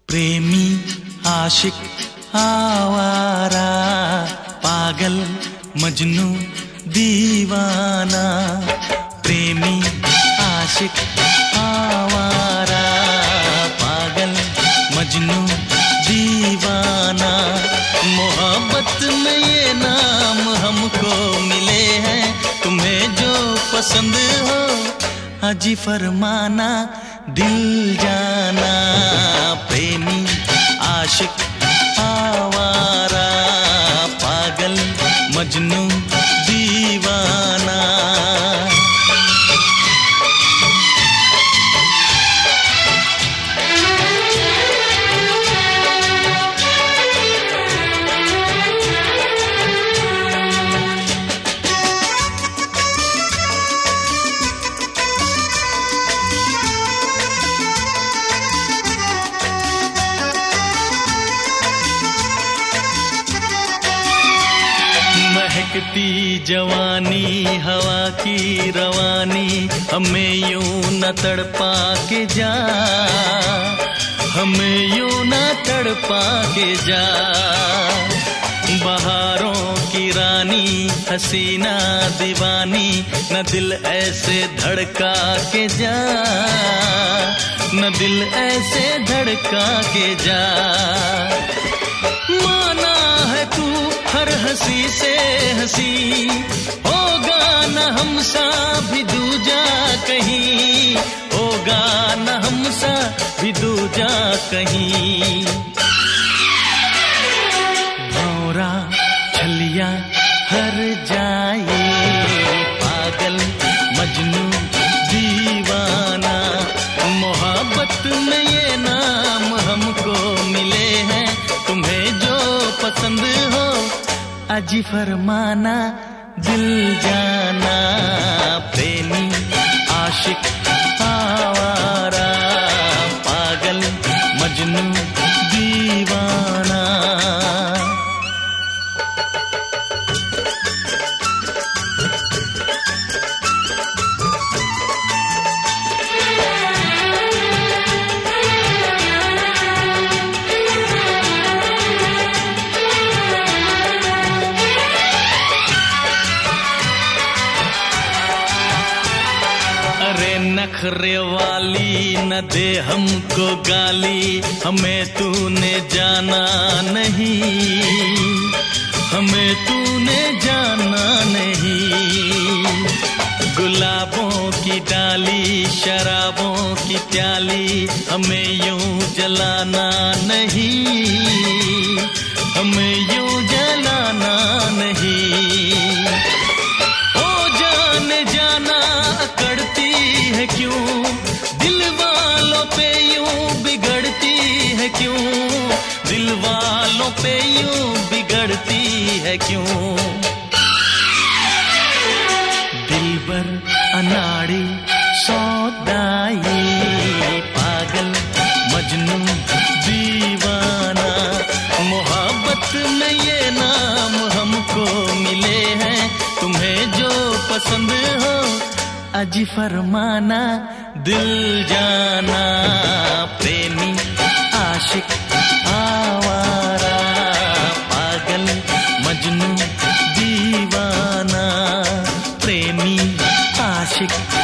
प्रेमी आशिक आवारा, पागल मजनू दीवाना। प्रेमी आशिक आवारा, पागल मजनू दीवाना। मोहब्बत में ये नाम हमको मिले हैं, तुम्हें जो पसंद हो हाजी फरमाना, दिल जाना। प्रेमी आशिक आवारा, पागल मजनू दीवाना। महकती जवानी हवा की रवानी, हमें यूं न तड़पा के जा, हमें यूं न तड़पा के जा। बहारों की रानी हसीना दीवानी, न दिल ऐसे धड़का के जा, न दिल ऐसे धड़का के जा। माना है तू हर हंसी से हंसी, होगा न हमसा भी दूजा कहीं, होगा न हमसा भी दूजा कहीं। भौरा छलिया हर जाए, पागल मजनू दीवाना। मोहब्बत में ये नाम हमको मिले हैं, तुम्हें जो पसंद हो अजी फरमाना, दिल जाना। प्रेमी आशिक आवारा, पागल मजनू दीवाना। नखरे वाली न दे हमको गाली, हमें तूने जाना नहीं, हमें तूने जाना नहीं। गुलाबों की डाली शराबों की प्याली, हमें यूं जलाना नहीं, हमें यूं जलाना नहीं। ओ जाने जाना अकड़ती है क्यों, दिल वालों पे यूं बिगड़ती है क्यों, दिल वालों पे यूं बिगड़ती है क्यों। दिलबर अनाड़ी सौदाई, पागल मजनू दीवाना। मोहब्बत में ये नाम हमको मिले हैं, तुम्हें जो पसंद हो अजी फरमाना, दिल जाना। प्रेमी आशिक आवारा, पागल मजनू दीवाना। प्रेमी आशिक